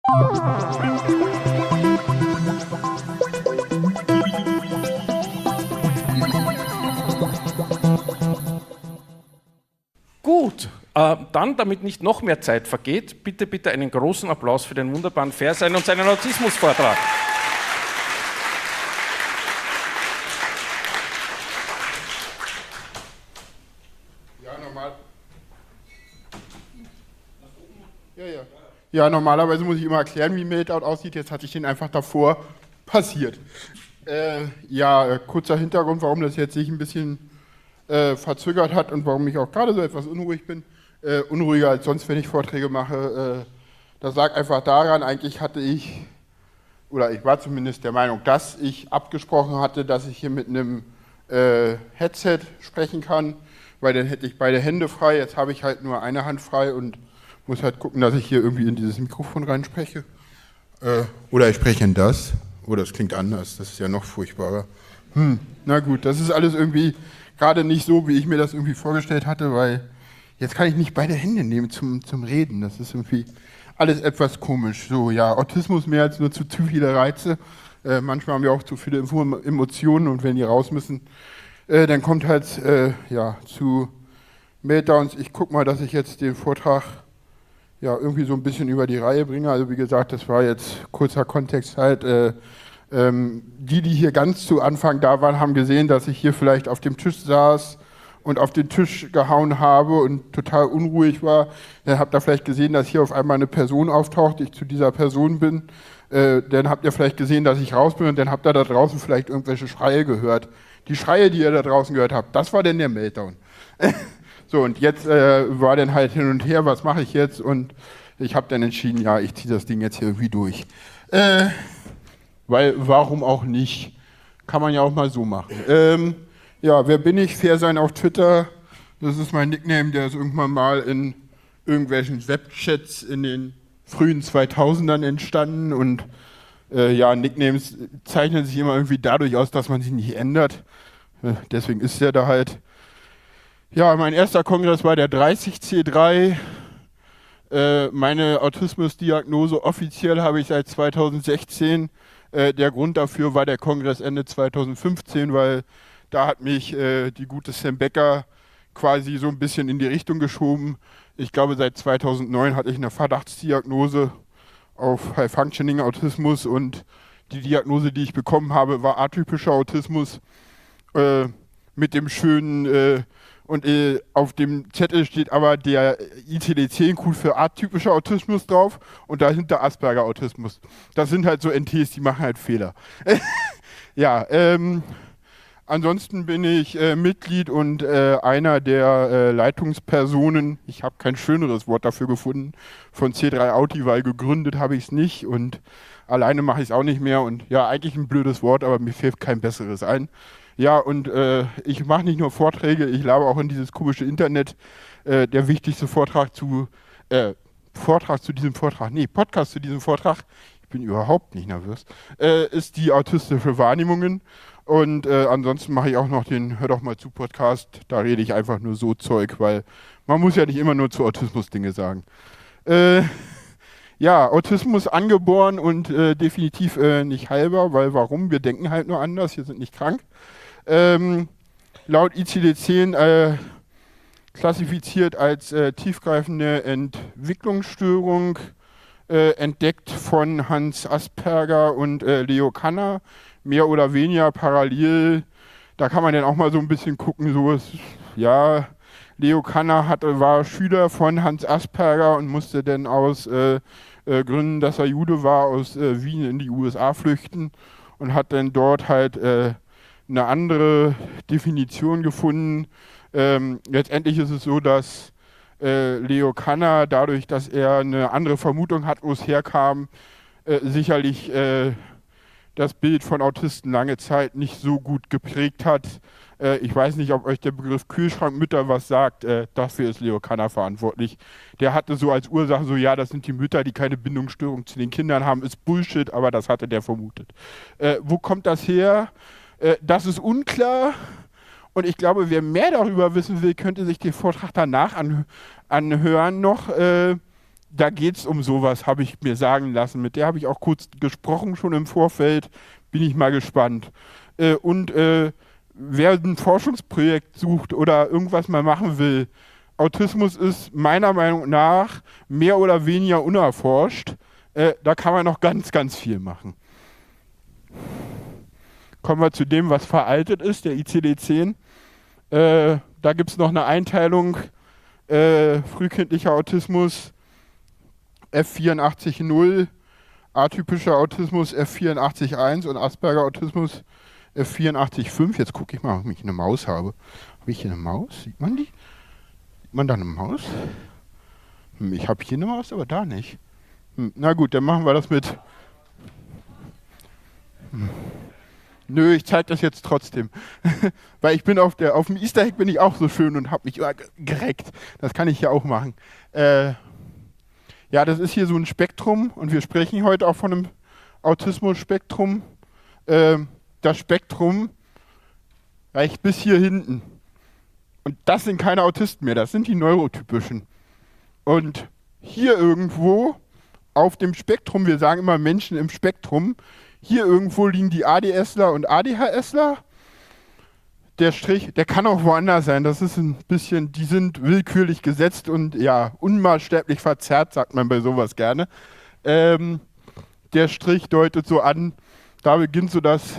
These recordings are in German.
Gut, dann, damit nicht noch mehr Zeit vergeht, bitte einen großen Applaus für den wunderbaren Fersein und seinen Autismusvortrag. Ja, normalerweise muss ich immer erklären, wie Meltdown aussieht. Jetzt hatte ich den einfach davor passiert. Kurzer Hintergrund, warum das jetzt sich ein bisschen verzögert hat und warum ich auch gerade so etwas unruhig bin. Unruhiger als sonst, wenn ich Vorträge mache. Das lag einfach daran, eigentlich ich war zumindest der Meinung, dass ich abgesprochen hatte, dass ich hier mit einem Headset sprechen kann, weil dann hätte ich beide Hände frei. Jetzt habe ich halt nur eine Hand frei und muss halt gucken, dass ich hier irgendwie in dieses Mikrofon reinspreche. Oder ich spreche in das. Oder es klingt anders, das ist ja noch furchtbarer. Na gut, das ist alles irgendwie gerade nicht so, wie ich mir das irgendwie vorgestellt hatte, weil jetzt kann ich nicht beide Hände nehmen zum Reden. Das ist irgendwie alles etwas komisch. So, ja, Autismus mehr als nur zu viele Reize. Manchmal haben wir auch zu viele Emotionen und wenn die raus müssen, dann kommt halt zu Meltdowns. Ich gucke mal, dass ich jetzt den Vortrag irgendwie so ein bisschen über die Reihe bringe. Also wie gesagt, das war jetzt kurzer Kontext halt. Die hier ganz zu Anfang da waren, haben gesehen, dass ich hier vielleicht auf dem Tisch saß und auf den Tisch gehauen habe und total unruhig war. Dann habt ihr vielleicht gesehen, dass hier auf einmal eine Person auftaucht, ich zu dieser Person bin. Dann habt ihr vielleicht gesehen, dass ich raus bin und dann habt ihr da draußen vielleicht irgendwelche Schreie gehört. Die Schreie, die ihr da draußen gehört habt, das war denn der Meltdown. So, und jetzt war dann halt hin und her, was mache ich jetzt? Und ich habe dann entschieden, ja, ich ziehe das Ding jetzt hier irgendwie durch. Weil, warum auch nicht? Kann man ja auch mal so machen. Wer bin ich? Fersein auf Twitter. Das ist mein Nickname, der ist irgendwann mal in irgendwelchen Webchats in den frühen 2000ern entstanden. Und Nicknames zeichnen sich immer irgendwie dadurch aus, dass man sie nicht ändert. Deswegen ist der da halt. Ja, mein erster Kongress war der 30C3. Meine Autismusdiagnose offiziell habe ich seit 2016. Der Grund dafür war der Kongress Ende 2015, weil da hat mich die gute Sam Becker quasi so ein bisschen in die Richtung geschoben. Ich glaube, seit 2009 hatte ich eine Verdachtsdiagnose auf High-Functioning Autismus und die Diagnose, die ich bekommen habe, war atypischer Autismus mit dem schönen auf dem Zettel steht aber der ICD-10-Code für atypischer Autismus drauf und dahinter Asperger-Autismus. Das sind halt so NTs, die machen halt Fehler. Ansonsten bin ich Mitglied und einer der Leitungspersonen, ich habe kein schöneres Wort dafür gefunden, von C3 Auti, weil gegründet habe ich es nicht und alleine mache ich es auch nicht mehr und ja, eigentlich ein blödes Wort, aber mir fällt kein besseres ein. Ja, und ich mache nicht nur Vorträge, ich labe auch in dieses komische Internet. Der wichtigste Podcast zu diesem Vortrag, ich bin überhaupt nicht nervös, ist die autistische Wahrnehmungen. Und ansonsten mache ich auch noch den Hör doch mal zu Podcast, da rede ich einfach nur so Zeug, weil man muss ja nicht immer nur zu Autismus Dinge sagen. Autismus angeboren und definitiv nicht heilbar, weil warum? Wir denken halt nur anders, wir sind nicht krank. Laut ICD-10 klassifiziert als tiefgreifende Entwicklungsstörung, entdeckt von Hans Asperger und Leo Kanner, mehr oder weniger parallel. Da kann man dann auch mal so ein bisschen gucken, Leo Kanner war Schüler von Hans Asperger und musste dann aus Gründen, dass er Jude war, aus Wien in die USA flüchten und hat dann dort halt eine andere Definition gefunden. Letztendlich ist es so, dass Leo Kanner, dadurch, dass er eine andere Vermutung hat, wo es herkam, sicherlich das Bild von Autisten lange Zeit nicht so gut geprägt hat. Ich weiß nicht, ob euch der Begriff Kühlschrankmütter was sagt. Dafür ist Leo Kanner verantwortlich. Der hatte so als Ursache das sind die Mütter, die keine Bindungsstörung zu den Kindern haben. Ist Bullshit, aber das hatte der vermutet. Wo kommt das her? Das ist unklar und ich glaube, wer mehr darüber wissen will, könnte sich den Vortrag danach anhören noch. da geht es um sowas, habe ich mir sagen lassen. Mit der habe ich auch kurz gesprochen schon im Vorfeld. Bin ich mal gespannt. Wer ein Forschungsprojekt sucht oder irgendwas mal machen will, Autismus ist meiner Meinung nach mehr oder weniger unerforscht. Da kann man noch ganz, ganz viel machen. Kommen wir zu dem, was veraltet ist, der ICD-10. Da gibt es noch eine Einteilung, frühkindlicher Autismus F84.0, atypischer Autismus F84.1 und Asperger-Autismus F84.5. Jetzt gucke ich mal, ob ich eine Maus habe. Habe ich hier eine Maus? Sieht man die? Sieht man da eine Maus? Ich habe hier eine Maus, aber da nicht. Na gut, dann machen wir das mit... Nö, ich zeige das jetzt trotzdem. Weil ich bin auf dem Easter Egg bin ich auch so schön und habe mich gereckt. Das kann ich ja auch machen. Ja, das ist hier so ein Spektrum und wir sprechen heute auch von einem Autismus-Spektrum. Das Spektrum reicht bis hier hinten. Und das sind keine Autisten mehr, das sind die neurotypischen. Und hier irgendwo auf dem Spektrum, wir sagen immer Menschen im Spektrum, hier irgendwo liegen die ADSler und ADHSler. Der Strich, der kann auch woanders sein. Das ist ein bisschen, die sind willkürlich gesetzt und ja, unmaßstäblich verzerrt, sagt man bei sowas gerne. Der Strich deutet so an, da beginnt so das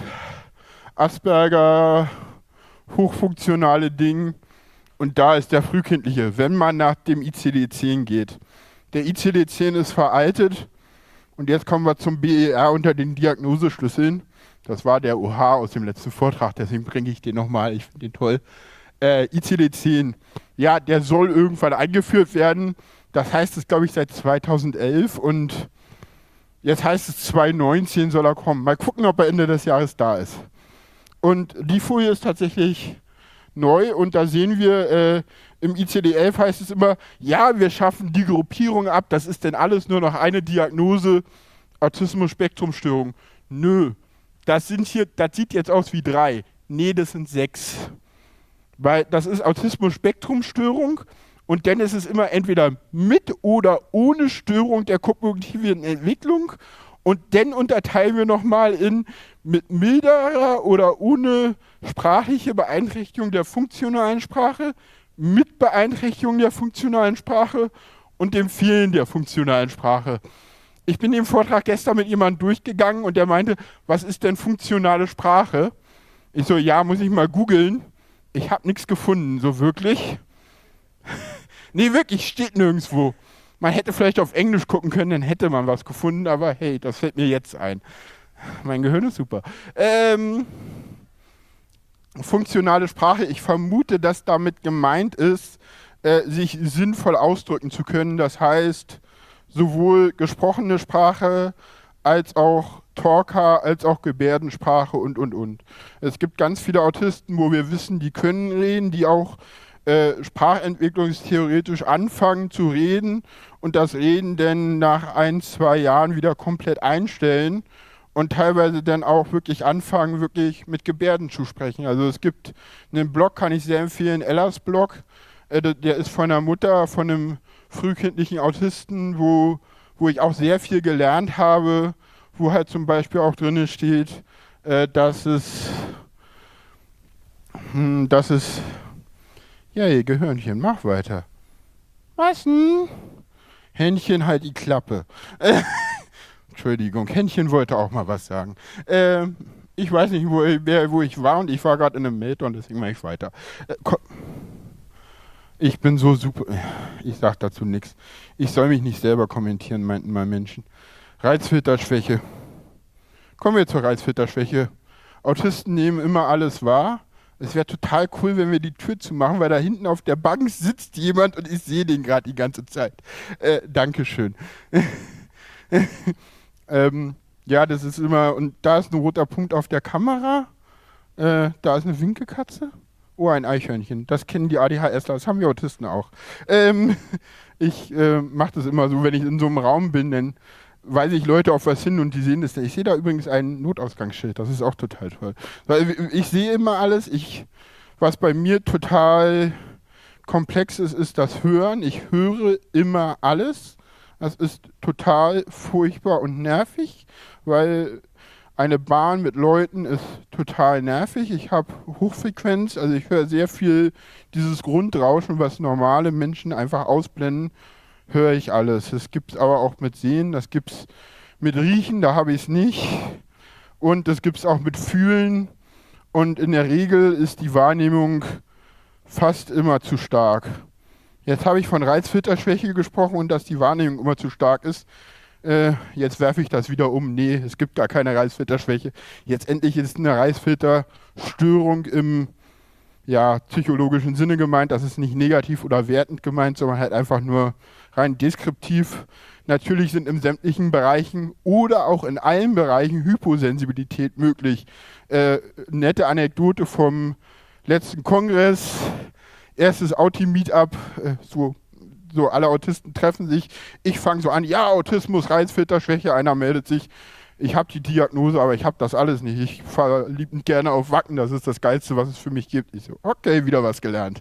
Asperger hochfunktionale Ding und da ist der frühkindliche, wenn man nach dem ICD-10 geht. Der ICD-10 ist veraltet. Und jetzt kommen wir zum BER unter den Diagnoseschlüsseln. Das war der OH aus dem letzten Vortrag, deswegen bringe ich den nochmal, ich finde den toll. ICD-10, ja, der soll irgendwann eingeführt werden. Das heißt es, glaube ich, seit 2011 und jetzt heißt es 2019 soll er kommen. Mal gucken, ob er Ende des Jahres da ist. Und die Folie ist tatsächlich neu und da sehen wir, im ICD-11 heißt es immer, ja, wir schaffen die Gruppierung ab, das ist denn alles nur noch eine Diagnose, Autismus-Spektrum-Störung. Nö, das sieht jetzt aus wie 3. Nee, das sind 6. Weil das ist Autismus-Spektrum-Störung und dann ist es immer entweder mit oder ohne Störung der kognitiven Entwicklung und dann unterteilen wir nochmal in mit milderer oder ohne sprachliche Beeinträchtigung der funktionalen Sprache, mit Beeinträchtigung der funktionalen Sprache und dem Fehlen der funktionalen Sprache. Ich bin den Vortrag gestern mit jemandem durchgegangen und der meinte, was ist denn funktionale Sprache? Ich so, ja, muss ich mal googeln. Ich habe nichts gefunden, so wirklich. Nee, wirklich, steht nirgendwo. Man hätte vielleicht auf Englisch gucken können, dann hätte man was gefunden, aber hey, das fällt mir jetzt ein. Mein Gehirn ist super. Funktionale Sprache, ich vermute, dass damit gemeint ist, sich sinnvoll ausdrücken zu können. Das heißt, sowohl gesprochene Sprache als auch Talker, als auch Gebärdensprache und. Es gibt ganz viele Autisten, wo wir wissen, die können reden, die auch sprachentwicklungstheoretisch anfangen zu reden und das Reden dann nach 1-2 Jahren wieder komplett einstellen und teilweise dann auch wirklich anfangen, wirklich mit Gebärden zu sprechen. Also es gibt einen Blog, kann ich sehr empfehlen, Ellas Blog, der ist von einer Mutter, von einem frühkindlichen Autisten, wo ich auch sehr viel gelernt habe, wo halt zum Beispiel auch drin steht, dass es ja, ihr Gehörnchen, mach weiter. Was denn? Händchen, halt die Klappe. Entschuldigung, Händchen wollte auch mal was sagen. Ich weiß nicht, wo ich war und ich war gerade in einem Meltdown, deswegen mache ich weiter. Ich bin so super. Ich sag dazu nichts. Ich soll mich nicht selber kommentieren, meinten mal Menschen. Reizfilterschwäche. Kommen wir zur Reizfilterschwäche. Autisten nehmen immer alles wahr. Es wäre total cool, wenn wir die Tür zumachen, weil da hinten auf der Bank sitzt jemand und ich sehe den gerade die ganze Zeit. Dankeschön. Ja, das ist immer, und da ist ein roter Punkt auf der Kamera. Da ist eine Winkekatze. Oh, ein Eichhörnchen. Das kennen die ADHSler, das haben wir Autisten auch. Ich mache das immer so, wenn ich in so einem Raum bin, dann weise ich Leute auf was hin und die sehen das. Ich sehe da übrigens ein Notausgangsschild, das ist auch total toll. Weil ich sehe immer alles, was bei mir total komplex ist, ist das Hören. Ich höre immer alles. Das ist total furchtbar und nervig, weil eine Bahn mit Leuten ist total nervig. Ich habe Hochfrequenz, also ich höre sehr viel dieses Grundrauschen, was normale Menschen einfach ausblenden, höre ich alles. Das gibt es aber auch mit Sehen, das gibt es mit Riechen, da habe ich es nicht. Und das gibt es auch mit Fühlen. Und in der Regel ist die Wahrnehmung fast immer zu stark. Jetzt habe ich von Reizfilterschwäche gesprochen und dass die Wahrnehmung immer zu stark ist. Jetzt werfe ich das wieder um. Nee, es gibt gar keine Reizfilterschwäche. Jetzt endlich ist eine Reizfilterstörung im psychologischen Sinne gemeint. Das ist nicht negativ oder wertend gemeint, sondern halt einfach nur rein deskriptiv. Natürlich sind in sämtlichen Bereichen oder auch in allen Bereichen Hyposensibilität möglich. Nette Anekdote vom letzten Kongress. Erstes Auti-Meetup, so alle Autisten treffen sich. Ich fange so an, ja, Autismus, Reizfilterschwäche, einer meldet sich. Ich habe die Diagnose, aber ich habe das alles nicht. Ich fahre liebend gerne auf Wacken, das ist das Geilste, was es für mich gibt. Ich so, okay, wieder was gelernt.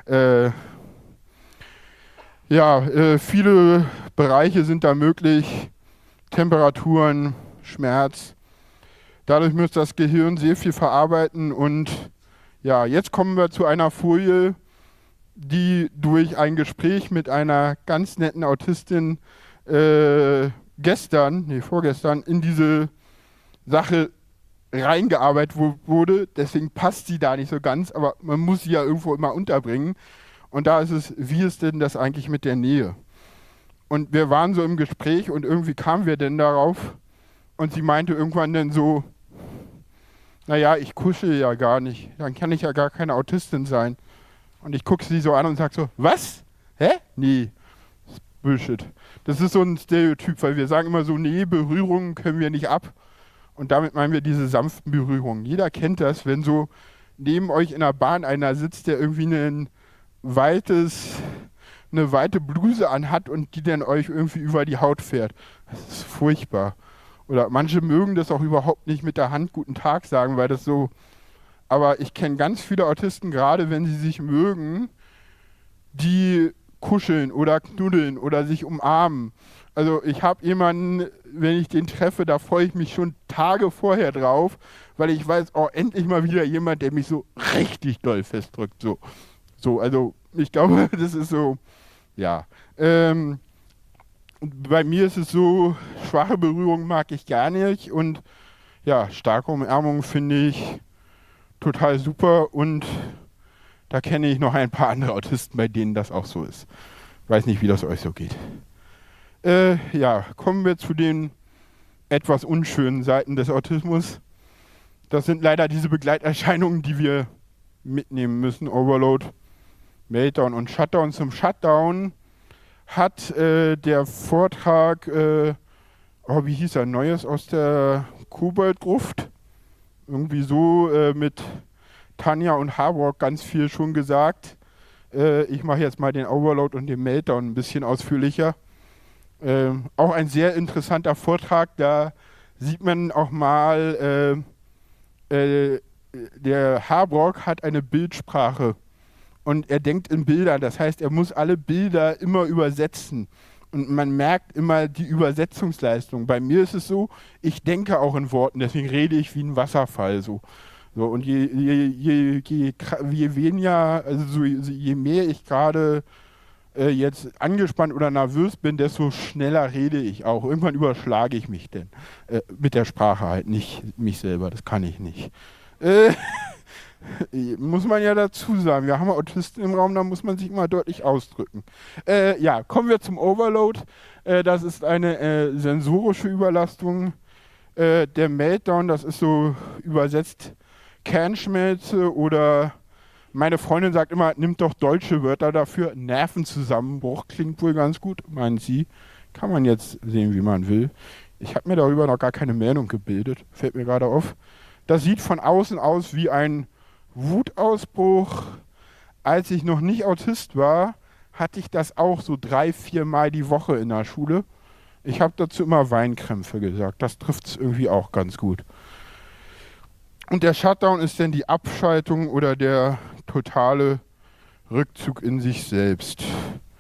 Viele Bereiche sind da möglich. Temperaturen, Schmerz. Dadurch muss das Gehirn sehr viel verarbeiten und ja, jetzt kommen wir zu einer Folie, die durch ein Gespräch mit einer ganz netten Autistin vorgestern in diese Sache reingearbeitet wurde. Deswegen passt sie da nicht so ganz, aber man muss sie ja irgendwo immer unterbringen. Und da ist es, wie ist denn das eigentlich mit der Nähe? Und wir waren so im Gespräch und irgendwie kamen wir denn darauf und sie meinte irgendwann dann so, naja, ich kuschel ja gar nicht, dann kann ich ja gar keine Autistin sein. Und ich gucke sie so an und sage so, was? Hä? Nee, das ist Bullshit. Das ist so ein Stereotyp, weil wir sagen immer so, nee, Berührungen können wir nicht ab. Und damit meinen wir diese sanften Berührungen. Jeder kennt das, wenn so neben euch in der Bahn einer sitzt, der irgendwie eine weite Bluse anhat und die dann euch irgendwie über die Haut fährt. Das ist furchtbar. Oder manche mögen das auch überhaupt nicht mit der Hand guten Tag sagen, weil das so... Aber ich kenne ganz viele Autisten, gerade wenn sie sich mögen, die kuscheln oder knuddeln oder sich umarmen. Also ich habe jemanden, wenn ich den treffe, da freue ich mich schon Tage vorher drauf, weil ich weiß, oh, endlich mal wieder jemand, der mich so richtig doll festdrückt. Also ich glaube, das ist so, ja. Bei mir ist es so, schwache Berührung mag ich gar nicht und ja, starke Umarmung finde ich total super und da kenne ich noch ein paar andere Autisten, bei denen das auch so ist. Weiß nicht, wie das euch so geht. Kommen wir zu den etwas unschönen Seiten des Autismus. Das sind leider diese Begleiterscheinungen, die wir mitnehmen müssen. Overload, Meltdown und Shutdown. Zum Shutdown hat der Vortrag, wie hieß er, Neues aus der Koboldgruft, irgendwie so mit Tanja und Harburg ganz viel schon gesagt. Ich mache jetzt mal den Overload und den Meltdown ein bisschen ausführlicher. Auch ein sehr interessanter Vortrag, da sieht man auch mal, der Harburg hat eine Bildsprache und er denkt in Bildern, das heißt, er muss alle Bilder immer übersetzen. Und man merkt immer die Übersetzungsleistung. Bei mir ist es so, ich denke auch in Worten, deswegen rede ich wie ein Wasserfall. So und je weniger, also je mehr ich gerade jetzt angespannt oder nervös bin, desto schneller rede ich auch. Irgendwann überschlage ich mich denn. Mit der Sprache halt, nicht mich selber, das kann ich nicht. Muss man ja dazu sagen, wir haben Autisten im Raum, da muss man sich immer deutlich ausdrücken. Kommen wir zum Overload. Das ist eine sensorische Überlastung. Der Meltdown, das ist so übersetzt Kernschmelze oder meine Freundin sagt immer, nimmt doch deutsche Wörter dafür. Nervenzusammenbruch klingt wohl ganz gut, meinen Sie. Kann man jetzt sehen, wie man will. Ich habe mir darüber noch gar keine Meinung gebildet, fällt mir gerade auf. Das sieht von außen aus wie ein Wutausbruch. Als ich noch nicht Autist war, hatte ich das auch so 3-4 Mal die Woche in der Schule. Ich habe dazu immer Weinkrämpfe gesagt. Das trifft es irgendwie auch ganz gut. Und der Shutdown ist dann die Abschaltung oder der totale Rückzug in sich selbst.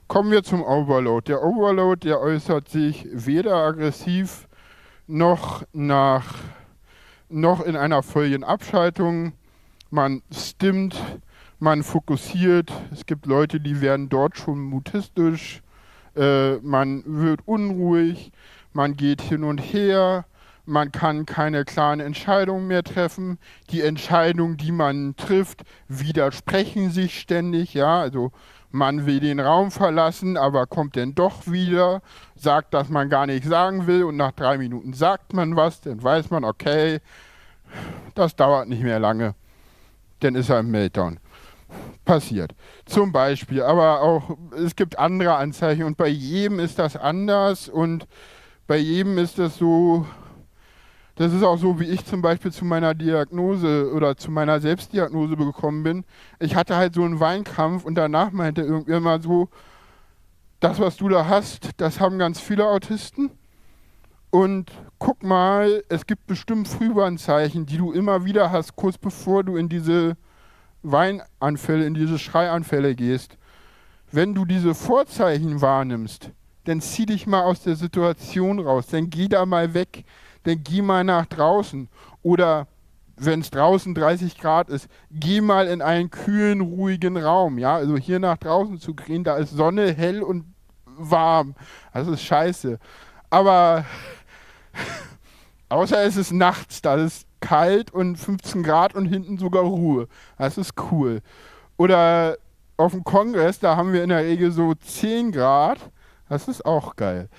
Kommen wir zum Overload. Der Overload, der äußert sich weder aggressiv noch noch in einer völligen Abschaltung. Man stimmt, man fokussiert. Es gibt Leute, die werden dort schon mutistisch. Man wird unruhig, man geht hin und her, man kann keine klaren Entscheidungen mehr treffen. Die Entscheidungen, die man trifft, widersprechen sich ständig. Ja, also man will den Raum verlassen, aber kommt dann doch wieder, sagt, dass man gar nicht sagen will und nach 3 Minuten sagt man was, dann weiß man, okay, das dauert nicht mehr lange, dann ist er im Meltdown. Passiert. Zum Beispiel, aber auch, es gibt andere Anzeichen und bei jedem ist das anders und bei jedem ist das so, das ist auch so, wie ich zum Beispiel zu meiner Diagnose oder zu meiner Selbstdiagnose gekommen bin. Ich hatte halt so einen Weinkrampf und danach meinte irgendwer mal so, das, was du da hast, das haben ganz viele Autisten. Und guck mal, es gibt bestimmt Frühwarnzeichen, die du immer wieder hast, kurz bevor du in diese Weinanfälle, in diese Schreianfälle gehst. Wenn du diese Vorzeichen wahrnimmst, dann zieh dich mal aus der Situation raus, dann geh da mal weg, dann geh mal nach draußen. Oder wenn es draußen 30 Grad ist, geh mal in einen kühlen, ruhigen Raum. Ja? Also hier nach draußen zu gehen, da ist Sonne, hell und warm. Das ist scheiße. Aber außer es ist nachts, da ist kalt und 15 Grad und hinten sogar Ruhe. Das ist cool. Oder auf dem Kongress, da haben wir in der Regel so 10 Grad. Das ist auch geil.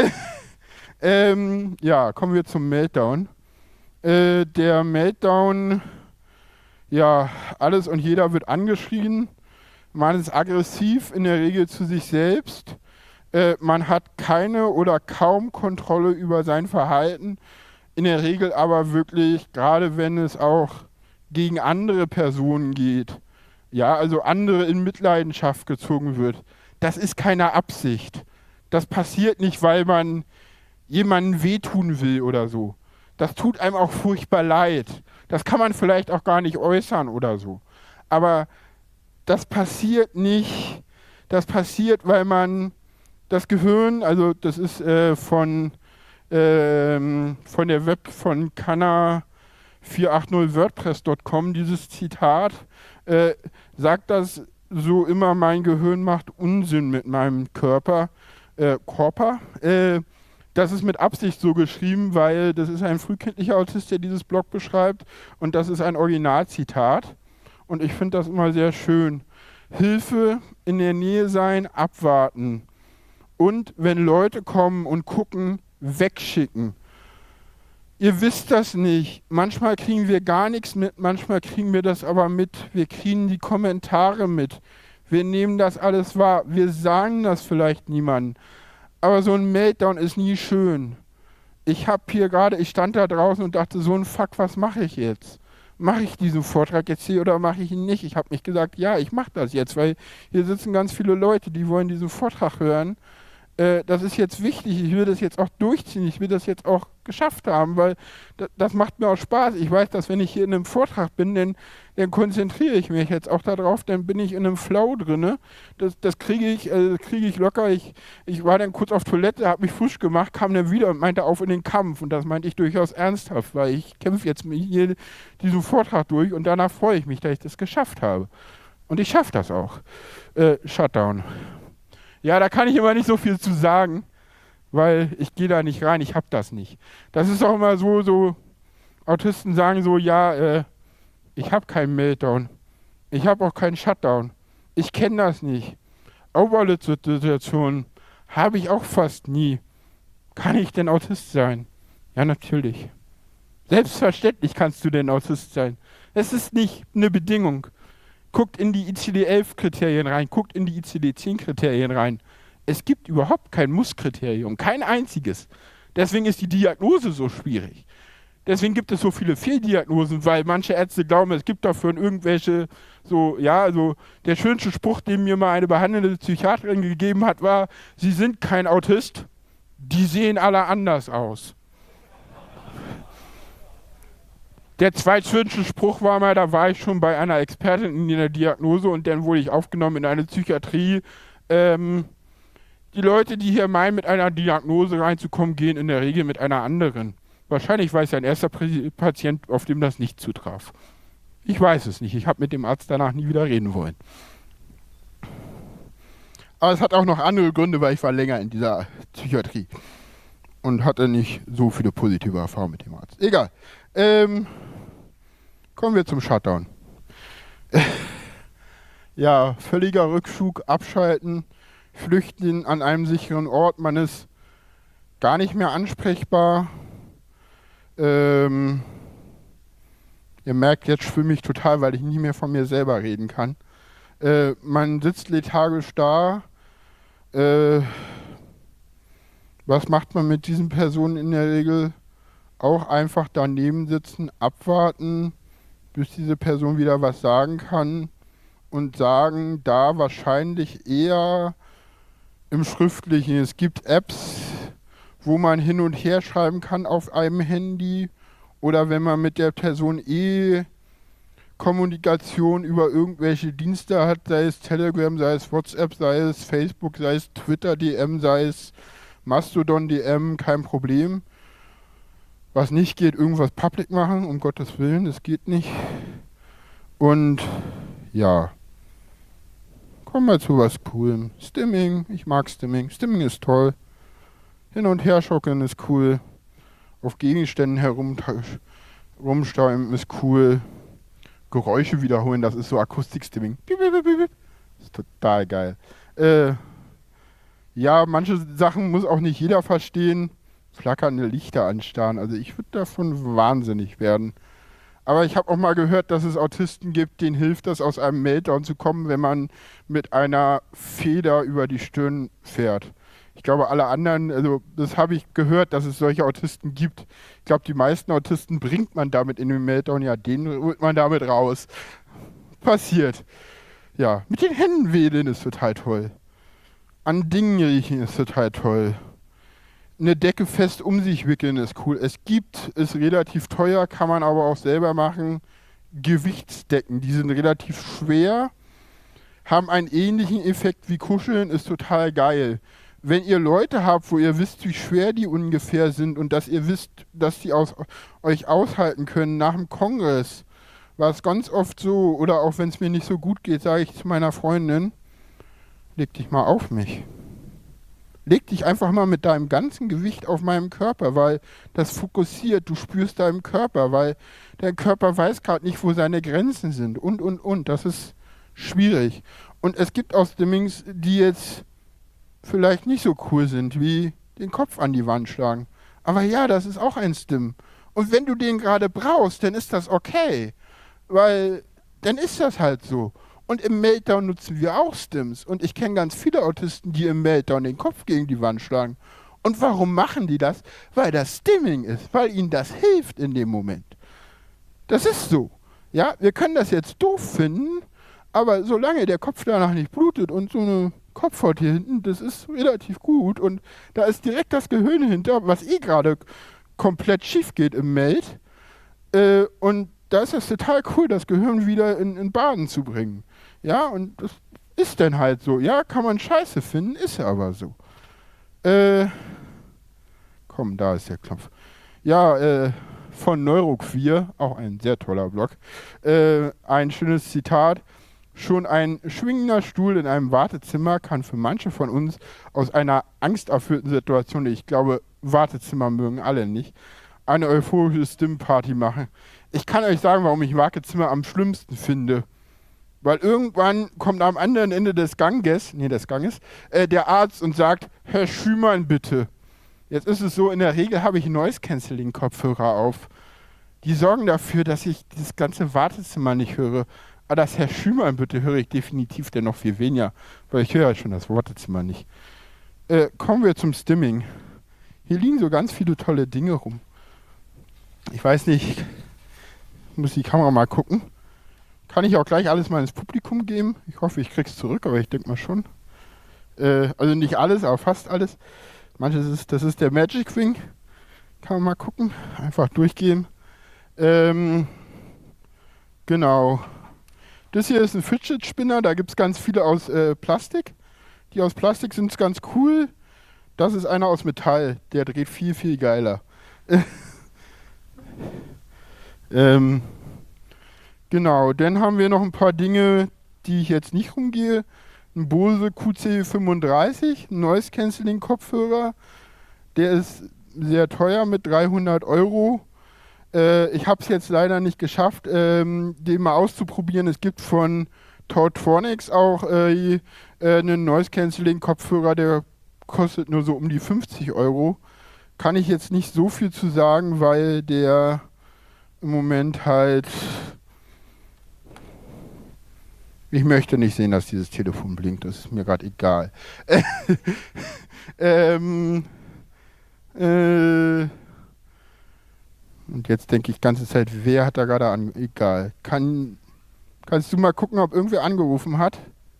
Ja, kommen wir zum Meltdown. Der Meltdown, ja, alles und jeder wird angeschrien. Man ist aggressiv, in der Regel zu sich selbst. Man hat keine oder kaum Kontrolle über sein Verhalten. In der Regel aber wirklich, gerade wenn es auch gegen andere Personen geht, ja, also andere in Mitleidenschaft gezogen wird, das ist keine Absicht. Das passiert nicht, weil man jemandem wehtun will oder so. Das tut einem auch furchtbar leid. Das kann man vielleicht auch gar nicht äußern oder so. Aber das passiert nicht. Das passiert, weil man das Gehirn, also das ist von der Web von Kanna480wordpress.com, dieses Zitat, sagt das so immer, mein Gehirn macht Unsinn mit meinem Körper. Das ist mit Absicht so geschrieben, weil das ist ein frühkindlicher Autist, der dieses Blog beschreibt und das ist ein Originalzitat und ich finde das immer sehr schön. Hilfe, in der Nähe sein, abwarten und wenn Leute kommen und gucken, wegschicken. Ihr wisst das nicht. Manchmal kriegen wir gar nichts mit, manchmal kriegen wir das aber mit. Wir kriegen die Kommentare mit. Wir nehmen das alles wahr. Wir sagen das vielleicht niemandem. Aber so ein Meltdown ist nie schön. Ich stand da draußen und dachte, so ein Fuck, was mache ich jetzt? Mache ich diesen Vortrag jetzt hier oder mache ich ihn nicht? Ich habe mich gesagt, ja, ich mache das jetzt, weil hier sitzen ganz viele Leute, die wollen diesen Vortrag hören. Das ist jetzt wichtig, ich will das jetzt auch durchziehen, ich will das jetzt auch geschafft haben, weil das macht mir auch Spaß. Ich weiß, dass wenn ich hier in einem Vortrag bin, dann konzentriere ich mich jetzt auch darauf, dann bin ich in einem Flow drin. Das kriege ich locker. Ich war dann kurz auf Toilette, habe mich frisch gemacht, kam dann wieder und meinte auf in den Kampf. Und das meinte ich durchaus ernsthaft, weil ich kämpfe jetzt hier diesen Vortrag durch und danach freue ich mich, dass ich das geschafft habe. Und ich schaffe das auch. Shutdown. Ja, da kann ich immer nicht so viel zu sagen, weil ich gehe da nicht rein, ich habe das nicht. Das ist auch immer so Autisten sagen so, ja, ich habe keinen Meltdown, ich habe auch keinen Shutdown, ich kenne das nicht. Overload-Situationen habe ich auch fast nie. Kann ich denn Autist sein? Ja, natürlich. Selbstverständlich kannst du denn Autist sein. Es ist nicht eine Bedingung. Guckt in die ICD-11-Kriterien rein, guckt in die ICD-10-Kriterien rein. Es gibt überhaupt kein Muss-Kriterium, kein einziges. Deswegen ist die Diagnose so schwierig. Deswegen gibt es so viele Fehldiagnosen, weil manche Ärzte glauben, es gibt dafür irgendwelche, also der schönste Spruch, den mir mal eine behandelnde Psychiaterin gegeben hat, war, Sie sind kein Autist, die sehen alle anders aus. Der zweitschönste Spruch war mal, da war ich schon bei einer Expertin in der Diagnose und dann wurde ich aufgenommen in eine Psychiatrie. Die Leute, die hier meinen, mit einer Diagnose reinzukommen, gehen in der Regel mit einer anderen. Wahrscheinlich war es ein erster Patient, auf dem das nicht zutraf. Ich weiß es nicht. Ich habe mit dem Arzt danach nie wieder reden wollen. Aber es hat auch noch andere Gründe, weil ich war länger in dieser Psychiatrie und hatte nicht so viele positive Erfahrungen mit dem Arzt. Egal. Kommen wir zum Shutdown. Ja, völliger Rückzug, abschalten, flüchten an einem sicheren Ort. Man ist gar nicht mehr ansprechbar. Ihr merkt, jetzt schwimme ich total, weil ich nicht mehr von mir selber reden kann. Man sitzt lethargisch da. Was macht man mit diesen Personen in der Regel? Auch einfach daneben sitzen, abwarten, bis diese Person wieder was sagen kann und sagen, da wahrscheinlich eher im Schriftlichen. Es gibt Apps, wo man hin und her schreiben kann auf einem Handy oder wenn man mit der Person Kommunikation über irgendwelche Dienste hat, sei es Telegram, sei es WhatsApp, sei es Facebook, sei es Twitter DM, sei es Mastodon DM, kein Problem. Was nicht geht, irgendwas public machen, um Gottes Willen, das geht nicht. Und ja, kommen wir zu was Coolem. Stimming, ich mag Stimming. Stimming ist toll. Hin und her schocken ist cool. Auf Gegenständen herumstauben ist cool. Geräusche wiederholen, das ist so Akustikstimming. Das ist total geil. Ja, manche Sachen muss auch nicht jeder verstehen. Flackernde Lichter anstarren. Also ich würde davon wahnsinnig werden. Aber ich habe auch mal gehört, dass es Autisten gibt, denen hilft das, aus einem Meltdown zu kommen, wenn man mit einer Feder über die Stirn fährt. Ich glaube, alle anderen, also das habe ich gehört, dass es solche Autisten gibt. Ich glaube, die meisten Autisten bringt man damit in den Meltdown, ja, den holt man damit raus. Passiert. Ja, mit den Händen wedeln ist total toll. An Dingen riechen ist total toll. Eine Decke fest um sich wickeln ist cool. Ist relativ teuer, kann man aber auch selber machen. Gewichtsdecken, die sind relativ schwer, haben einen ähnlichen Effekt wie Kuscheln, ist total geil. Wenn ihr Leute habt, wo ihr wisst, wie schwer die ungefähr sind und dass ihr wisst, dass die euch aushalten können nach dem Kongress, war es ganz oft so, oder auch wenn es mir nicht so gut geht, sage ich zu meiner Freundin, leg dich mal auf mich. Leg dich einfach mal mit deinem ganzen Gewicht auf meinem Körper, weil das fokussiert, du spürst deinen Körper, weil dein Körper weiß gerade nicht, wo seine Grenzen sind und. Das ist schwierig. Und es gibt auch Stimmings, die jetzt vielleicht nicht so cool sind, wie den Kopf an die Wand schlagen. Aber ja, das ist auch ein Stim. Und wenn du den gerade brauchst, dann ist das okay. Weil dann ist das halt so. Und im Meltdown nutzen wir auch Stims. Und ich kenne ganz viele Autisten, die im Meltdown den Kopf gegen die Wand schlagen. Und warum machen die das? Weil das Stimming ist, weil ihnen das hilft in dem Moment. Das ist so. Ja, wir können das jetzt doof finden, aber solange der Kopf danach nicht blutet und so eine Kopfhaut hier hinten, das ist relativ gut. Und da ist direkt das Gehirn hinter, was gerade komplett schief geht im Meld. Und da ist es total cool, das Gehirn wieder in Bahnen zu bringen. Ja, und das ist dann halt so. Ja, kann man scheiße finden, ist aber so. Komm, da ist der Knopf. Ja, von Neuroqueer, auch ein sehr toller Blog. Ein schönes Zitat. Schon ein schwingender Stuhl in einem Wartezimmer kann für manche von uns aus einer angsterfüllten Situation, ich glaube, Wartezimmer mögen alle nicht, eine euphorische Stimmparty machen. Ich kann euch sagen, warum ich Wartezimmer am schlimmsten finde. Weil irgendwann kommt am anderen Ende des Ganges, der Arzt und sagt, Herr Schümann, bitte. Jetzt ist es so, in der Regel habe ich Noise-Canceling-Kopfhörer auf. Die sorgen dafür, dass ich dieses ganze Wartezimmer nicht höre. Aber das Herr Schümann, bitte, höre ich definitiv dennoch viel weniger, weil ich höre ja schon das Wartezimmer nicht. Kommen wir zum Stimming. Hier liegen so ganz viele tolle Dinge rum. Ich weiß nicht, ich muss die Kamera mal gucken. Kann ich auch gleich alles mal ins Publikum geben? Ich hoffe, ich krieg's zurück, aber ich denke mal schon. Also nicht alles, aber fast alles. Manches das ist der Magic Ring. Kann man mal gucken. Einfach durchgehen. Genau. Das hier ist ein Fidget Spinner. Da gibt es ganz viele aus Plastik. Die aus Plastik sind ganz cool. Das ist einer aus Metall. Der dreht viel, viel geiler. Genau, dann haben wir noch ein paar Dinge, die ich jetzt nicht rumgehe. Ein Bose QC35, ein Noise Cancelling Kopfhörer. Der ist sehr teuer mit 300 Euro. Ich habe es jetzt leider nicht geschafft, den mal auszuprobieren. Es gibt von Tautronix auch einen Noise Cancelling Kopfhörer, der kostet nur so um die 50 Euro. Kann ich jetzt nicht so viel zu sagen, weil der im Moment halt... Ich möchte nicht sehen, dass dieses Telefon blinkt, das ist mir gerade egal. Und jetzt denke ich die ganze Zeit, wer hat da gerade an... Egal. Kannst du mal gucken, ob irgendwer angerufen hat?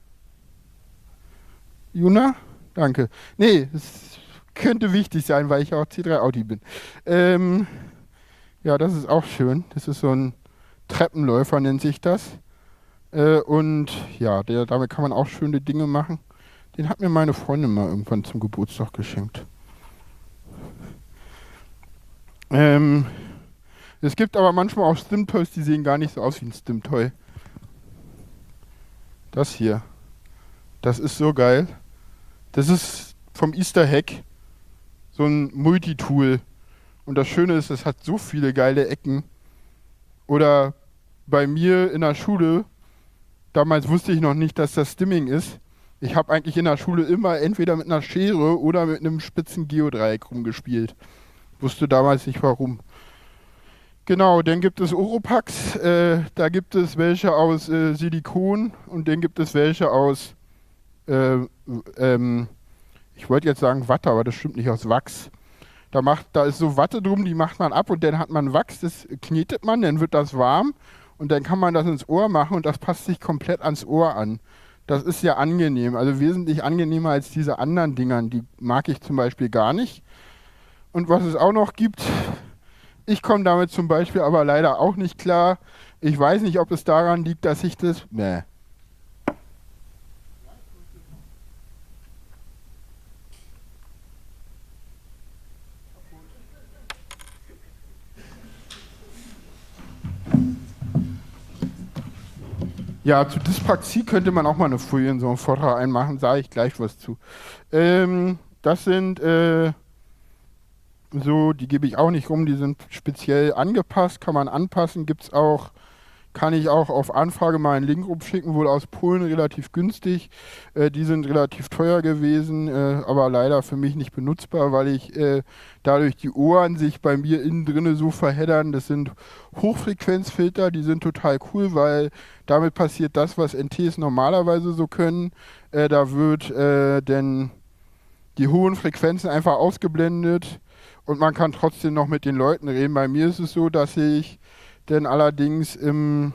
Juna? Danke. Nee, es könnte wichtig sein, weil ich auch C3 Audi bin. Ja, das ist auch schön. Das ist so ein Treppenläufer, nennt sich das. Und ja, damit kann man auch schöne Dinge machen. Den hat mir meine Freundin mal irgendwann zum Geburtstag geschenkt. Es gibt aber manchmal auch Stimtoys, die sehen gar nicht so aus wie ein Stimtoy. Das hier. Das ist so geil. Das ist vom Easter Hack so ein Multitool. Und das Schöne ist, es hat so viele geile Ecken. Oder bei mir in der Schule, damals wusste ich noch nicht, dass das Stimming ist. Ich habe eigentlich in der Schule immer entweder mit einer Schere oder mit einem spitzen Geodreieck rumgespielt. Wusste damals nicht warum. Genau, dann gibt es Oropax. Da gibt es welche aus Silikon und dann gibt es welche aus, ich wollte jetzt sagen Watte, aber das stimmt nicht, aus Wachs. Da ist so Watte drum, die macht man ab und dann hat man Wachs, das knetet man, dann wird das warm und dann kann man das ins Ohr machen und das passt sich komplett ans Ohr an. Das ist ja angenehm, also wesentlich angenehmer als diese anderen Dingern, die mag ich zum Beispiel gar nicht. Und was es auch noch gibt, ich komme damit zum Beispiel aber leider auch nicht klar. Ich weiß nicht, ob es daran liegt, dass ich das... Nee. Ja, zu Dyspraxie könnte man auch mal eine Folie in so einen Vortrag einmachen, sage ich gleich was zu. Das sind so, die gebe ich auch nicht rum, die sind speziell angepasst, kann man anpassen, kann ich auch auf Anfrage mal einen Link rumschicken, wohl aus Polen relativ günstig. Die sind relativ teuer gewesen, aber leider für mich nicht benutzbar, weil ich dadurch die Ohren sich bei mir innen drinne so verheddern. Das sind Hochfrequenzfilter, die sind total cool, weil damit passiert das, was NTs normalerweise so können. Da wird denn die hohen Frequenzen einfach ausgeblendet und man kann trotzdem noch mit den Leuten reden. Bei mir ist es so, dass ich dann allerdings im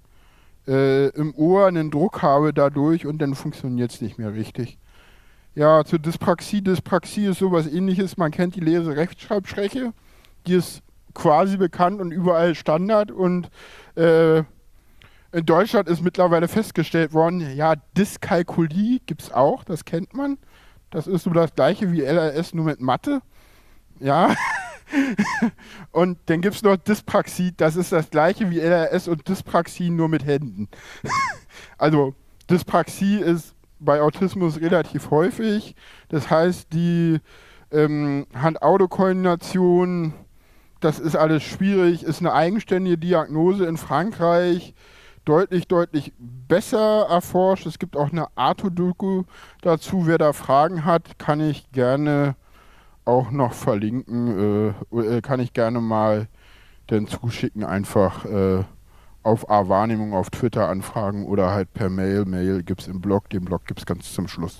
Ohr einen Druck habe dadurch und dann funktioniert es nicht mehr richtig. Ja, zur Dyspraxie. Dyspraxie ist sowas ähnliches. Man kennt die Lese-Rechtschreibschwäche. Die ist quasi bekannt und überall Standard. Und in Deutschland ist mittlerweile festgestellt worden, ja, Dyskalkulie gibt es auch, das kennt man. Das ist so das gleiche wie LRS, nur mit Mathe. Ja. Und dann gibt es noch Dyspraxie, das ist das gleiche wie LRS und Dyspraxie nur mit Händen. Also Dyspraxie ist bei Autismus relativ häufig. Das heißt, die Hand-Auge-Koordination, das ist alles schwierig, ist eine eigenständige Diagnose in Frankreich, deutlich, deutlich besser erforscht. Es gibt auch eine Arto-Doku dazu. Wer da Fragen hat, kann ich gerne auch noch verlinken, kann ich gerne mal dann zuschicken, einfach auf A-Wahrnehmung auf Twitter anfragen oder halt per Mail. Mail gibt es im Blog, den Blog gibt es ganz zum Schluss.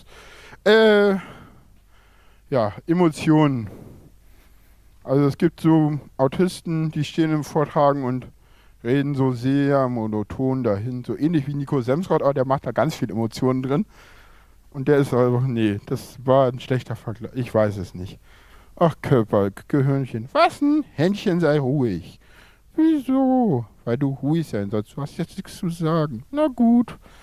Ja, Emotionen. Also es gibt so Autisten, die stehen im Vortragen und reden so sehr monoton dahin, so ähnlich wie Nico Semsrott, aber der macht da ganz viel Emotionen drin. Und der ist also, nee, das war ein schlechter Vergleich, ich weiß es nicht. Ach, Körper, Gehirnchen, was denn? Händchen, sei ruhig. Wieso? Weil du ruhig sein sollst, du hast jetzt nichts zu sagen. Na gut.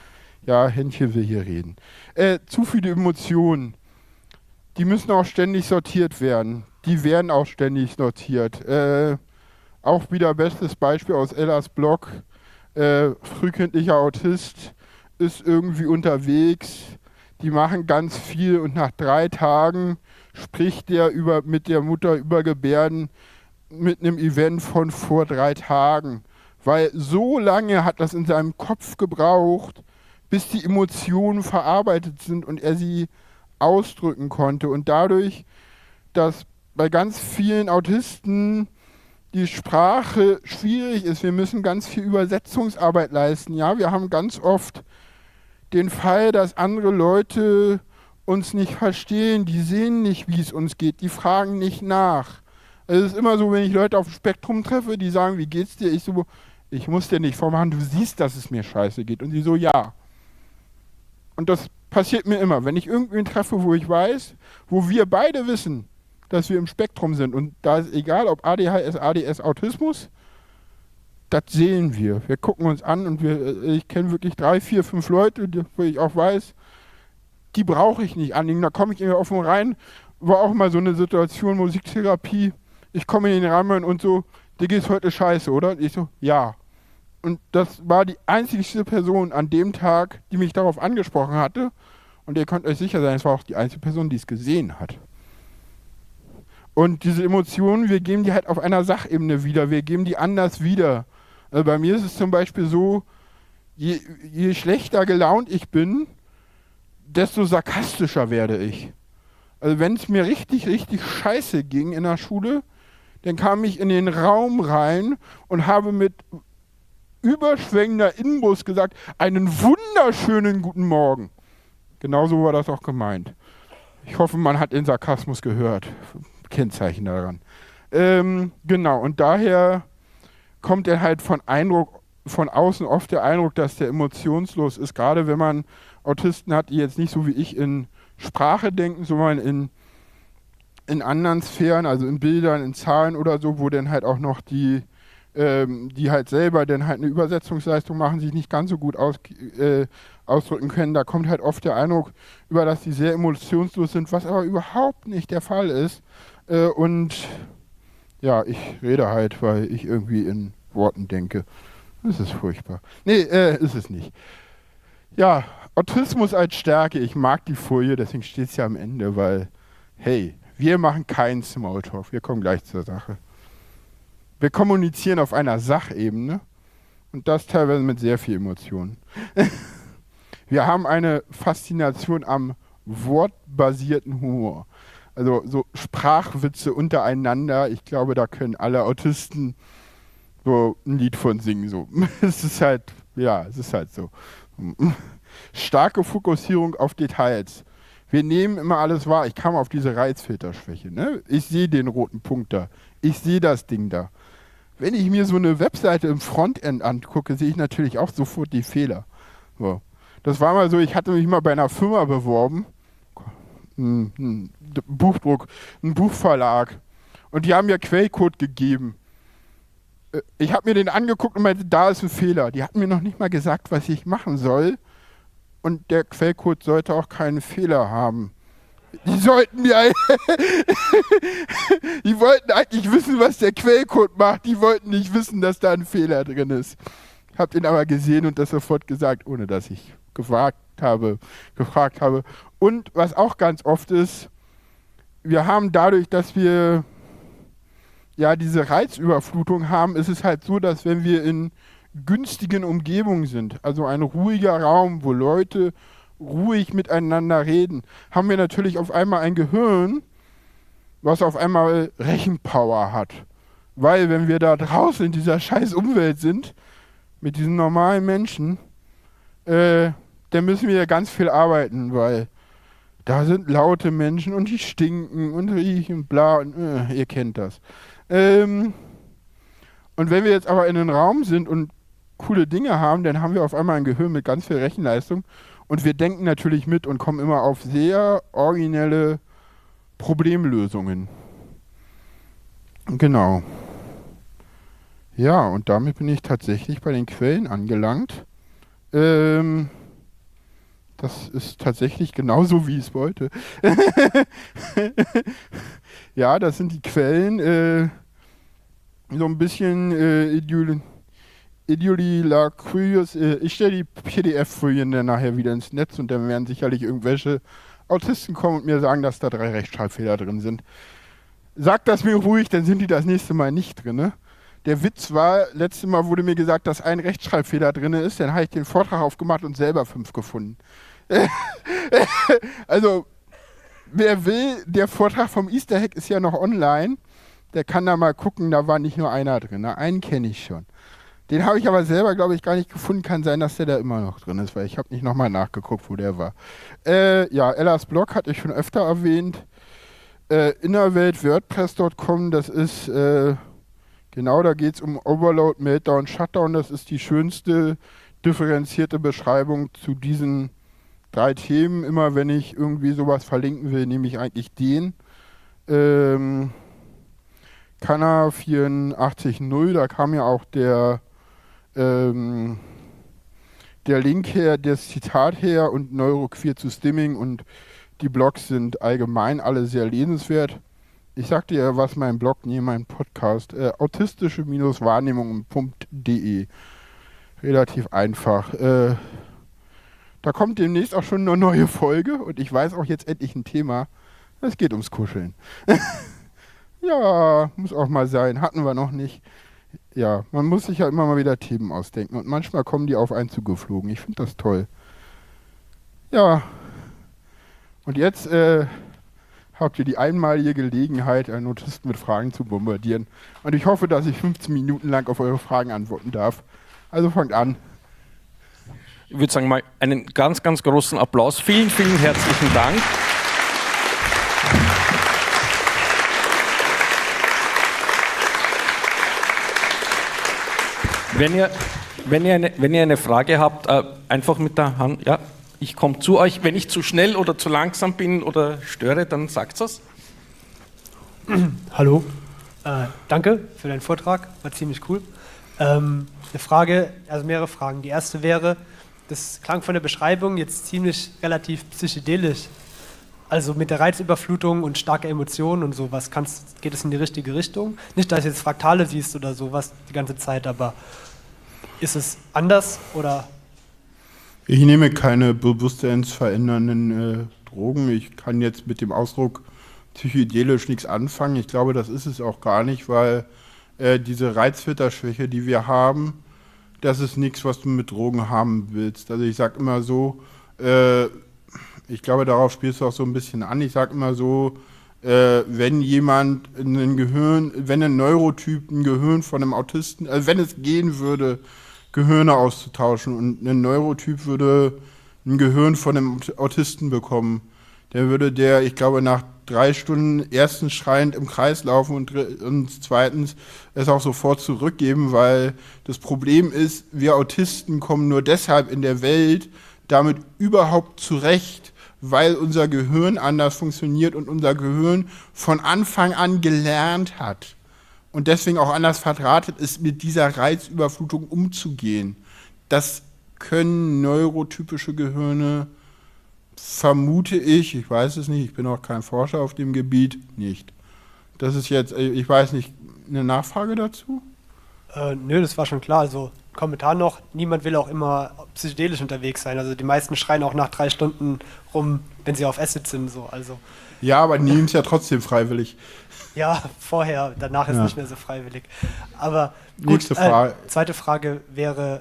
Ja, Händchen will hier reden. Zu viele Emotionen. Die müssen auch ständig sortiert werden. Die werden auch ständig sortiert. Auch wieder bestes Beispiel aus Ellas Blog. Frühkindlicher Autist ist irgendwie unterwegs. Die machen ganz viel und nach 3 Tagen spricht der mit der Mutter über Gebärden mit einem Event von vor 3 Tagen. Weil so lange hat das in seinem Kopf gebraucht, bis die Emotionen verarbeitet sind und er sie ausdrücken konnte. Und dadurch, dass bei ganz vielen Autisten die Sprache schwierig ist, wir müssen ganz viel Übersetzungsarbeit leisten. Ja, wir haben ganz oft den Fall, dass andere Leute uns nicht verstehen, die sehen nicht, wie es uns geht, die fragen nicht nach. Es ist immer so, wenn ich Leute auf dem Spektrum treffe, die sagen, wie geht's dir? Ich so, ich muss dir nicht vormachen, du siehst, dass es mir scheiße geht. Und sie so, ja. Und das passiert mir immer, wenn ich irgendwen treffe, wo ich weiß, wo wir beide wissen, dass wir im Spektrum sind. Und da ist egal, ob ADHS, ADS, Autismus, das sehen wir. Wir gucken uns an und ich kenne wirklich 3, 4, 5 Leute, wo ich auch weiß, die brauche ich nicht anlegen. Da komme ich in den offen rein. War auch mal so eine Situation, Musiktherapie. Ich komme in den Rahmen und so, dir geht's heute scheiße, oder? Und ich so, ja. Und das war die einzigste Person an dem Tag, die mich darauf angesprochen hatte. Und ihr könnt euch sicher sein, es war auch die einzige Person, die es gesehen hat. Und diese Emotionen, wir geben die halt auf einer Sachebene wieder. Wir geben die anders wieder. Also bei mir ist es zum Beispiel so, je schlechter gelaunt ich bin, desto sarkastischer werde ich. Also wenn es mir richtig, richtig scheiße ging in der Schule, dann kam ich in den Raum rein und habe mit überschwängender Inbrunst gesagt, einen wunderschönen guten Morgen. Genauso war das auch gemeint. Ich hoffe, man hat den Sarkasmus gehört. Kennzeichen daran. Genau, und daher kommt dann halt von außen oft der Eindruck, dass der emotionslos ist, gerade wenn man Autisten hat, die jetzt nicht so wie ich in Sprache denken, sondern in anderen Sphären, also in Bildern, in Zahlen oder so, wo dann halt auch noch die halt selber dann halt eine Übersetzungsleistung machen, sich nicht ganz so gut ausdrücken können. Da kommt halt oft der Eindruck über, dass die sehr emotionslos sind, was aber überhaupt nicht der Fall ist. Und ja, ich rede halt, weil ich irgendwie in Worten denke. Das ist furchtbar. Nee, ist es nicht. Ja, Autismus als Stärke. Ich mag die Folie, deswegen steht es ja am Ende, weil, hey, wir machen keinen Smalltalk. Wir kommen gleich zur Sache. Wir kommunizieren auf einer Sachebene und das teilweise mit sehr viel Emotionen. Wir haben eine Faszination am wortbasierten Humor. Also so Sprachwitze untereinander. Ich glaube, da können alle Autisten so ein Lied von singen. So. Es ist halt so. Starke Fokussierung auf Details. Wir nehmen immer alles wahr. Ich kam auf diese Reizfilterschwäche. Ne? Ich sehe den roten Punkt da. Ich sehe das Ding da. Wenn ich mir so eine Webseite im Frontend angucke, sehe ich natürlich auch sofort die Fehler. So. Das war mal so, ich hatte mich mal bei einer Firma beworben, ein Buchdruck, ein Buchverlag, und die haben mir Quellcode gegeben. Ich habe mir den angeguckt und meinte, da ist ein Fehler. Die hatten mir noch nicht mal gesagt, was ich machen soll, und der Quellcode sollte auch keinen Fehler haben. Die wollten eigentlich wissen, was der Quellcode macht. Die wollten nicht wissen, dass da ein Fehler drin ist. Hab den aber gesehen und das sofort gesagt, ohne dass ich gefragt habe. Und was auch ganz oft ist, wir haben dadurch, dass wir ja diese Reizüberflutung haben, ist es halt so, dass wenn wir in günstigen Umgebungen sind, also ein ruhiger Raum, wo Leute ruhig miteinander reden, haben wir natürlich auf einmal ein Gehirn, was auf einmal Rechenpower hat. Weil wenn wir da draußen in dieser scheiß Umwelt sind, mit diesen normalen Menschen, dann müssen wir ja ganz viel arbeiten, weil da sind laute Menschen und die stinken und riechen und bla und ihr kennt das. Und wenn wir jetzt aber in einem Raum sind und coole Dinge haben, dann haben wir auf einmal ein Gehirn mit ganz viel Rechenleistung. Und wir denken natürlich mit und kommen immer auf sehr originelle Problemlösungen. Genau. Ja, und damit bin ich tatsächlich bei den Quellen angelangt. Das ist tatsächlich genauso, wie ich es wollte. Ja, das sind die Quellen. So ein bisschen Ideolacryus. Ich stelle die PDF-Folien dann nachher wieder ins Netz und dann werden sicherlich irgendwelche Autisten kommen und mir sagen, dass da 3 Rechtschreibfehler drin sind. Sagt das mir ruhig, dann sind die das nächste Mal nicht drin. Ne? Der Witz war, letztes Mal wurde mir gesagt, dass ein Rechtschreibfehler drin ist, dann habe ich den Vortrag aufgemacht und selber 5 gefunden. Also, wer will, der Vortrag vom Easter Hack ist ja noch online, der kann da mal gucken, da war nicht nur einer drin, ne? Einen kenne ich schon. Den habe ich aber selber, glaube ich, gar nicht gefunden. Kann sein, dass der da immer noch drin ist, weil ich habe nicht nochmal nachgeguckt, wo der war. Ja, Ellas Blog hatte ich schon öfter erwähnt. Innerwelt.wordpress.com, das ist, genau, da geht es um Overload, Meltdown, Shutdown. Das ist die schönste differenzierte Beschreibung zu diesen 3 Themen. Immer wenn ich irgendwie sowas verlinken will, nehme ich eigentlich den. Kanna 84.0, da kam ja auch der Link her, das Zitat her und Neuroqueer zu Stimming und die Blogs sind allgemein alle sehr lesenswert. Ich sagte ja, was mein Blog, mein Podcast, autistische-wahrnehmungen.de. Relativ einfach. Da kommt demnächst auch schon eine neue Folge und ich weiß auch jetzt endlich ein Thema. Es geht ums Kuscheln. Ja, muss auch mal sein. Hatten wir noch nicht. Ja, man muss sich ja immer mal wieder Themen ausdenken und manchmal kommen die auf einen zugeflogen. Ich finde das toll. Ja, und jetzt habt ihr die einmalige Gelegenheit, einen Autisten mit Fragen zu bombardieren. Und ich hoffe, dass ich 15 Minuten lang auf eure Fragen antworten darf. Also fangt an. Ich würde sagen, mal einen ganz, ganz großen Applaus. Vielen, vielen herzlichen Dank. Wenn ihr eine Frage habt, einfach mit der Hand, ja, ich komme zu euch. Wenn ich zu schnell oder zu langsam bin oder störe, dann sagt es. Hallo, danke für deinen Vortrag, war ziemlich cool. Eine Frage, also mehrere Fragen. Die erste wäre, das klang von der Beschreibung jetzt ziemlich relativ psychedelisch. Also mit der Reizüberflutung und starke Emotionen und sowas, geht es in die richtige Richtung? Nicht, dass du jetzt Fraktale siehst oder sowas die ganze Zeit, aber ist es anders oder? Ich nehme keine bewusstseinsverändernden Drogen. Ich kann jetzt mit dem Ausdruck psychedelisch nichts anfangen. Ich glaube, das ist es auch gar nicht, weil diese Reizfilterschwäche, die wir haben, das ist nichts, was du mit Drogen haben willst. Also ich sage immer so, ich glaube, darauf spielst du auch so ein bisschen an. Ich sage immer so, wenn jemand wenn ein Neurotyp ein Gehirn von einem Autisten, also wenn es gehen würde, Gehirne auszutauschen und ein Neurotyp würde ein Gehirn von einem Autisten bekommen, dann würde der, ich glaube, nach 3 Stunden erstens schreiend im Kreis laufen und zweitens es auch sofort zurückgeben, weil das Problem ist, wir Autisten kommen nur deshalb in der Welt damit überhaupt zurecht, weil unser Gehirn anders funktioniert und unser Gehirn von Anfang an gelernt hat und deswegen auch anders verdrahtet ist, mit dieser Reizüberflutung umzugehen. Das können neurotypische Gehirne, vermute ich weiß es nicht, ich bin auch kein Forscher auf dem Gebiet, nicht. Das ist jetzt, ich weiß nicht, eine Nachfrage dazu? Nö, das war schon klar. Also Kommentar noch, niemand will auch immer psychedelisch unterwegs sein. Also die meisten schreien auch nach 3 Stunden rum, wenn sie auf Acid sind. So. Also, ja, aber die nehmen es ja trotzdem freiwillig. Ja, vorher, danach ist nicht mehr so freiwillig. Aber gut, nächste Frage. Zweite Frage wäre,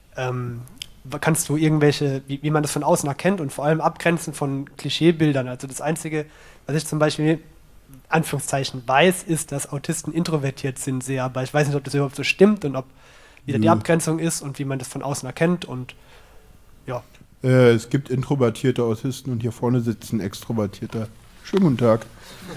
kannst du irgendwelche, wie man das von außen erkennt und vor allem abgrenzen von Klischeebildern? Also das Einzige, was ich zum Beispiel Anführungszeichen weiß, ist, dass Autisten introvertiert sind sehr, aber ich weiß nicht, ob das überhaupt so stimmt und ob wieder die Abgrenzung ist und wie man das von außen erkennt und ja. Es gibt introvertierte Autisten und hier vorne sitzt ein extrovertierter. Schönen guten Tag.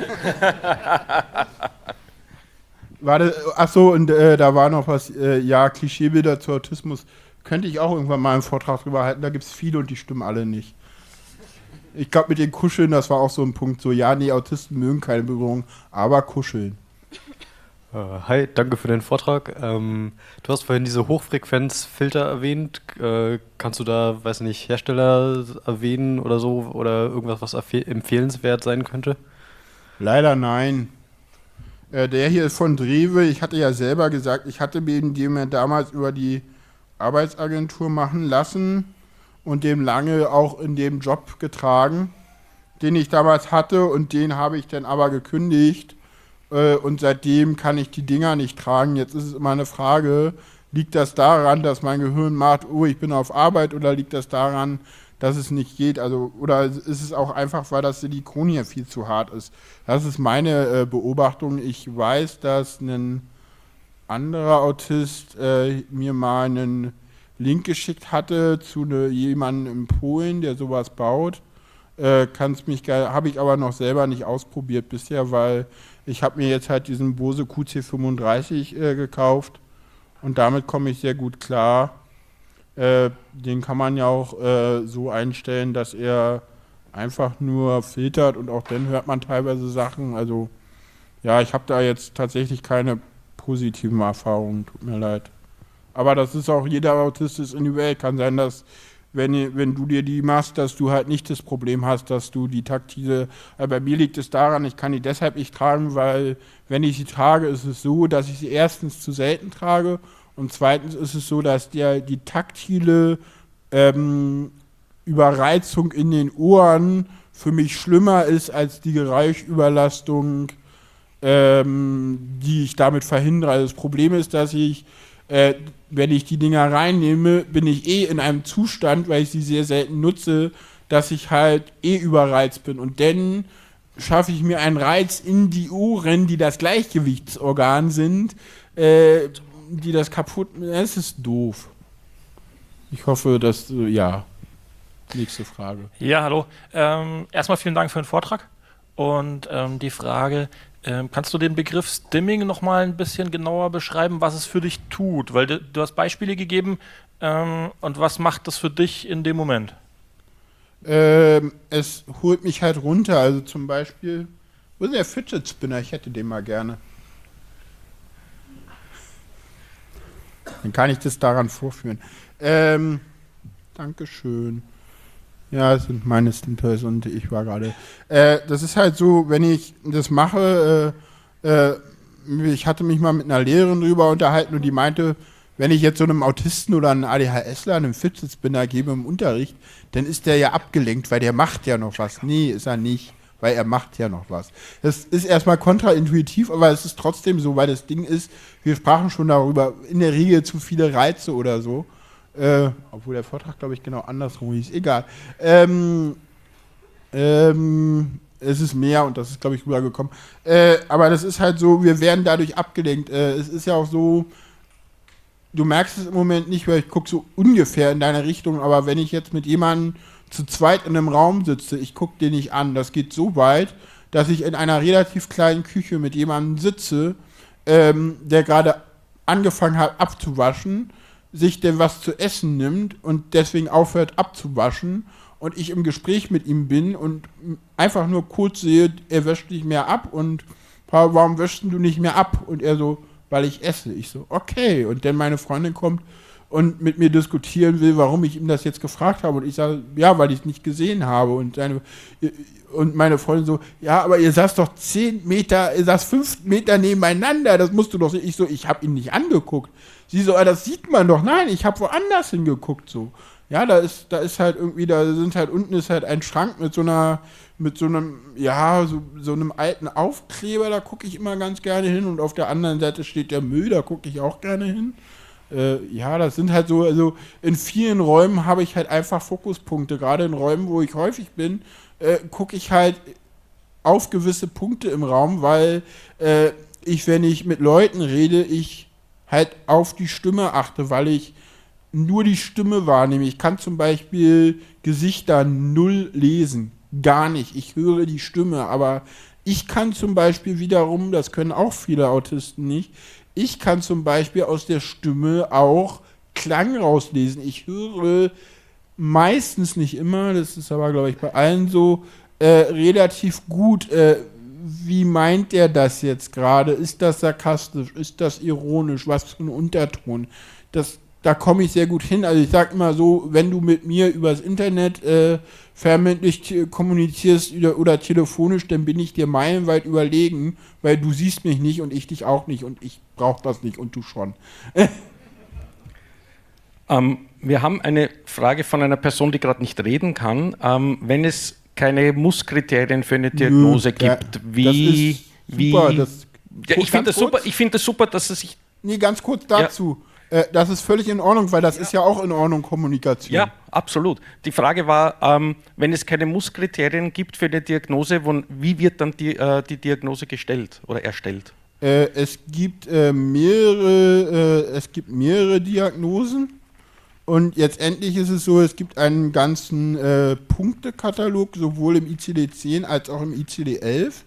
Achso, und da war noch was, ja, Klischeebilder zu Autismus. Könnte ich auch irgendwann mal einen Vortrag drüber halten, da gibt es viele und die stimmen alle nicht. Ich glaube, mit den Kuscheln, das war auch so ein Punkt, so, ja, nee, Autisten mögen keine Berührung, aber kuscheln. Hi, danke für den Vortrag. Du hast vorhin diese Hochfrequenzfilter erwähnt. Kannst du da, weiß nicht, Hersteller erwähnen oder so oder irgendwas, was empfehlenswert sein könnte? Leider nein. Der hier ist von Drewe. Ich hatte ja selber gesagt, ich hatte den ja damals über die Arbeitsagentur machen lassen und dem lange auch in dem Job getragen, den ich damals hatte, und den habe ich dann aber gekündigt. Und seitdem kann ich die Dinger nicht tragen. Jetzt ist es immer eine Frage, liegt das daran, dass mein Gehirn macht, oh, ich bin auf Arbeit, oder liegt das daran, dass es nicht geht? Also, oder ist es auch einfach, weil das Silikon hier viel zu hart ist? Das ist meine Beobachtung. Ich weiß, dass ein anderer Autist mir mal einen Link geschickt hatte zu jemandem in Polen, der sowas baut. Habe ich aber noch selber nicht ausprobiert bisher, weil ich habe mir jetzt halt diesen Bose QC35 gekauft und damit komme ich sehr gut klar. Den kann man ja auch so einstellen, dass er einfach nur filtert, und auch dann hört man teilweise Sachen. Also ja, ich habe da jetzt tatsächlich keine positiven Erfahrungen, tut mir leid. Aber das ist auch, jeder Autist ist individuell. Kann sein, dass wenn du dir die machst, dass du halt nicht das Problem hast, dass du die taktile, bei mir liegt es daran, ich kann die deshalb nicht tragen, weil wenn ich sie trage, ist es so, dass ich sie erstens zu selten trage, und zweitens ist es so, dass die taktile Überreizung in den Ohren für mich schlimmer ist als die Geräuschüberlastung, die ich damit verhindere. Also das Problem ist, dass ich wenn ich die Dinger reinnehme, bin ich in einem Zustand, weil ich sie sehr selten nutze, dass ich halt überreizt bin. Und dann schaffe ich mir einen Reiz in die Ohren, die das Gleichgewichtsorgan sind, die das kaputt. Es ist doof. Ich hoffe, dass, ja. Nächste Frage. Ja, hallo. Erstmal vielen Dank für den Vortrag. Und die Frage, kannst du den Begriff Stimming nochmal ein bisschen genauer beschreiben, was es für dich tut? Weil du hast Beispiele gegeben, und was macht das für dich in dem Moment? Es holt mich halt runter, also zum Beispiel, wo ist der Fidget Spinner? Ich hätte den mal gerne. Dann kann ich das daran vorführen. Dankeschön. Ja, es sind meine Snippers und ich war gerade. Das ist halt so, wenn ich das mache, ich hatte mich mal mit einer Lehrerin drüber unterhalten, und die meinte, wenn ich jetzt so einem Autisten oder einem ADHSler einen Fidget Spinner gebe im Unterricht, dann ist der ja abgelenkt, weil der macht ja noch was. Nee, ist er nicht, weil er macht ja noch was. Das ist erstmal kontraintuitiv, aber es ist trotzdem so, weil das Ding ist, wir sprachen schon darüber, in der Regel zu viele Reize oder so. Obwohl der Vortrag, glaube ich, genau andersrum hieß. Egal. Es ist mehr, und das ist, glaube ich, rübergekommen. Aber das ist halt so, wir werden dadurch abgelenkt. Es ist ja auch so, du merkst es im Moment nicht, weil ich gucke so ungefähr in deine Richtung, aber wenn ich jetzt mit jemandem zu zweit in einem Raum sitze, ich gucke den nicht an. Das geht so weit, dass ich in einer relativ kleinen Küche mit jemandem sitze, der gerade angefangen hat abzuwaschen, sich denn was zu essen nimmt und deswegen aufhört abzuwaschen, und ich im Gespräch mit ihm bin und einfach nur kurz sehe, er wäscht nicht mehr ab, und warum wäschst du nicht mehr ab? Und er so, weil ich esse. Ich so, okay. Und dann meine Freundin kommt und mit mir diskutieren will, warum ich ihm das jetzt gefragt habe, und ich sage, ja, weil ich es nicht gesehen habe, und meine Freundin so, ja, aber ihr saßt doch 10 Meter, ihr saßt 5 Meter nebeneinander, das musst du doch sehen. Ich so, ich habe ihn nicht angeguckt. Sie so, das sieht man doch. Nein, ich habe woanders hingeguckt, so. Ja, da ist halt irgendwie, unten ist halt ein Schrank mit so einem, ja, so einem alten Aufkleber, da gucke ich immer ganz gerne hin, und auf der anderen Seite steht der Müll, da gucke ich auch gerne hin. Ja, das sind halt so, also in vielen Räumen habe ich halt einfach Fokuspunkte, gerade in Räumen, wo ich häufig bin, gucke ich halt auf gewisse Punkte im Raum, weil wenn ich mit Leuten rede, ich halt auf die Stimme achte, weil ich nur die Stimme wahrnehme. Ich kann zum Beispiel Gesichter null lesen. Gar nicht. Ich höre die Stimme, aber ich kann zum Beispiel wiederum, das können auch viele Autisten nicht, ich kann zum Beispiel aus der Stimme auch Klang rauslesen. Ich höre meistens, nicht immer, das ist aber, glaube ich, bei allen so, relativ gut, wie meint der das jetzt gerade? Ist das sarkastisch? Ist das ironisch? Was für ein Unterton? Da komme ich sehr gut hin. Also ich sage immer so, wenn du mit mir übers Internet vermündlich kommunizierst oder telefonisch, dann bin ich dir meilenweit überlegen, weil du siehst mich nicht und ich dich auch nicht und ich brauche das nicht und du schon. Wir haben eine Frage von einer Person, die gerade nicht reden kann. Wenn es keine Musskriterien für eine Diagnose gibt, wie... Super, ich finde das super, dass es sich... Nee, ganz kurz dazu. Ja. Das ist völlig in Ordnung, weil das ist ja auch in Ordnung, Kommunikation. Ja, absolut. Die Frage war, wenn es keine Musskriterien gibt für eine Diagnose, wie wird dann die Diagnose gestellt oder erstellt? Es gibt mehrere Diagnosen. Und jetzt endlich ist es so, es gibt einen ganzen Punktekatalog, sowohl im ICD-10 als auch im ICD-11.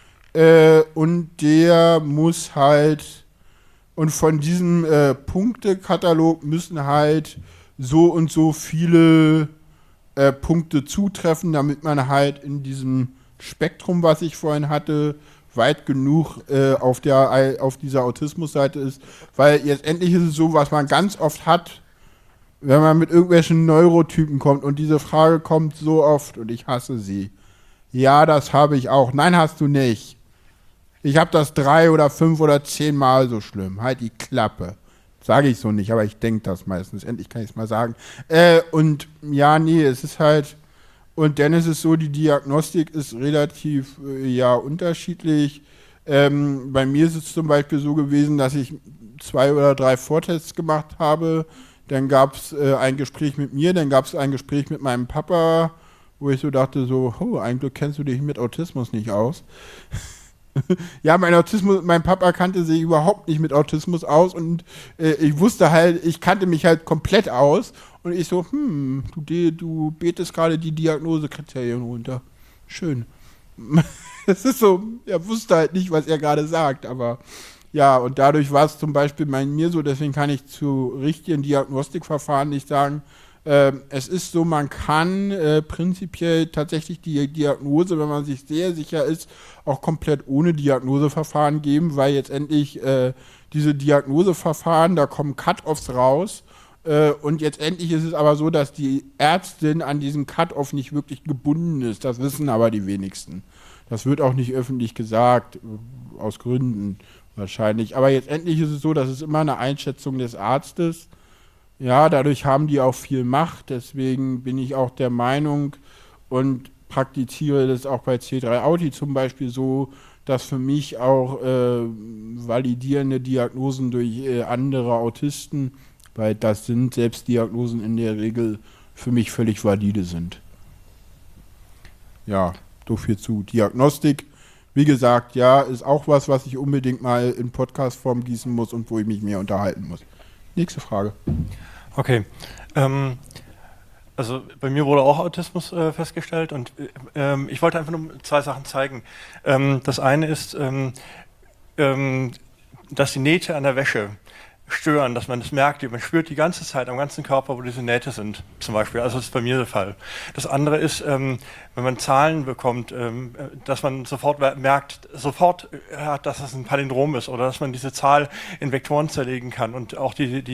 Und der muss halt, und von diesem Punktekatalog müssen halt so und so viele Punkte zutreffen, damit man halt in diesem Spektrum, was ich vorhin hatte, weit genug auf dieser Autismusseite ist. Weil jetzt endlich ist es so, was man ganz oft hat, wenn man mit irgendwelchen Neurotypen kommt und diese Frage kommt so oft und ich hasse sie. Ja, das habe ich auch. Nein, hast du nicht. Ich habe das 3 oder 5 oder 10 Mal so schlimm. Halt die Klappe. Sage ich so nicht, aber ich denke das meistens. Endlich kann ich es mal sagen. Und ja, nee, es ist halt... Und dann ist es so, die Diagnostik ist relativ unterschiedlich. Bei mir ist es zum Beispiel so gewesen, dass ich 2 oder 3 Vortests gemacht habe. Dann gab es ein Gespräch mit mir, dann gab es ein Gespräch mit meinem Papa, wo ich so dachte, eigentlich kennst du dich mit Autismus nicht aus. Ja, mein Papa kannte sich überhaupt nicht mit Autismus aus und ich kannte mich halt komplett aus und ich so, du betest gerade die Diagnosekriterien runter. Schön. Das ist so, er wusste halt nicht, was er gerade sagt, aber... Ja, und dadurch war es zum Beispiel bei mir so, deswegen kann ich zu richtigen Diagnostikverfahren nicht sagen, es ist so, man kann prinzipiell tatsächlich die Diagnose, wenn man sich sehr sicher ist, auch komplett ohne Diagnoseverfahren geben, weil jetzt endlich diese Diagnoseverfahren, da kommen Cut-Offs raus und jetzt endlich ist es aber so, dass die Ärztin an diesen Cut-Off nicht wirklich gebunden ist, das wissen aber die wenigsten. Das wird auch nicht öffentlich gesagt, aus Gründen. Wahrscheinlich. Aber jetzt endlich ist es so, dass es immer eine Einschätzung des Arztes. Ja, dadurch haben die auch viel Macht. Deswegen bin ich auch der Meinung und praktiziere das auch bei C3 Auti zum Beispiel so, dass für mich auch validierende Diagnosen durch andere Autisten, weil das sind Selbstdiagnosen in der Regel für mich völlig valide sind. Ja, so viel zu Diagnostik. Wie gesagt, ja, ist auch was ich unbedingt mal in Podcast-Form gießen muss und wo ich mich mehr unterhalten muss. Nächste Frage. Okay. Also bei mir wurde auch Autismus festgestellt und ich wollte einfach nur 2 Sachen zeigen. Das eine ist, dass die Nähte an der Wäsche stören, dass man das merkt, man spürt die ganze Zeit am ganzen Körper, wo diese Nähte sind, zum Beispiel. Also das ist bei mir der Fall. Das andere ist, wenn man Zahlen bekommt, dass man sofort merkt, dass es ein Palindrom ist oder dass man diese Zahl in Vektoren zerlegen kann und auch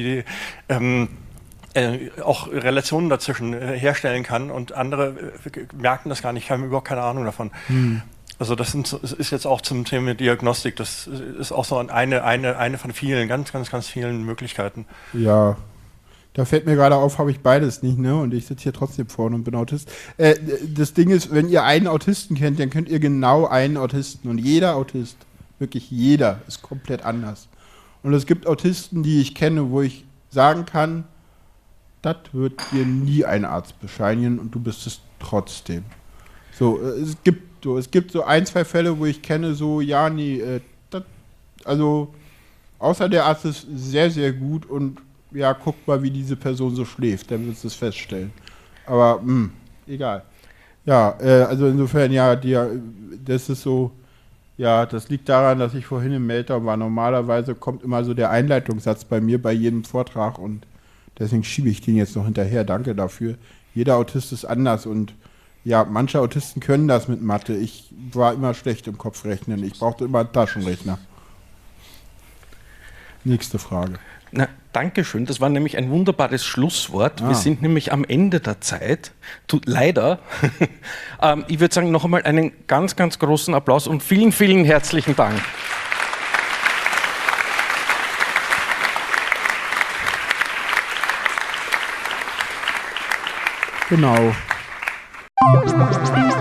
auch Relationen dazwischen herstellen kann und andere merken das gar nicht, haben überhaupt keine Ahnung davon. Also das ist jetzt auch zum Thema Diagnostik, das ist auch so eine von vielen, ganz vielen Möglichkeiten. Ja, da fällt mir gerade auf, habe ich beides nicht, ne? Und ich sitze hier trotzdem vorne und bin Autist. Das Ding ist, wenn ihr einen Autisten kennt, dann könnt ihr genau einen Autisten. Und jeder Autist, wirklich jeder, ist komplett anders. Und es gibt Autisten, die ich kenne, wo ich sagen kann, das wird dir nie ein Arzt bescheinigen und du bist es trotzdem. So, es gibt so 1, 2 Fälle, wo ich kenne, so, ja, nee, also, außer der Arzt ist sehr, sehr gut und ja, guckt mal, wie diese Person so schläft, dann wirst du es feststellen. Aber, egal. Ja, also insofern, ja, das ist so, ja, das liegt daran, dass ich vorhin im Meltdown war. Normalerweise kommt immer so der Einleitungssatz bei mir bei jedem Vortrag und deswegen schiebe ich den jetzt noch hinterher. Danke dafür. Jeder Autist ist anders und Ja, manche Autisten können das mit Mathe. Ich war immer schlecht im Kopfrechnen. Ich brauchte immer einen Taschenrechner. Nächste Frage. Na, Dankeschön, das war nämlich ein wunderbares Schlusswort. Wir sind nämlich am Ende der Zeit. Leider. Ich würde sagen, noch einmal einen ganz, ganz großen Applaus und vielen, vielen herzlichen Dank. Genau.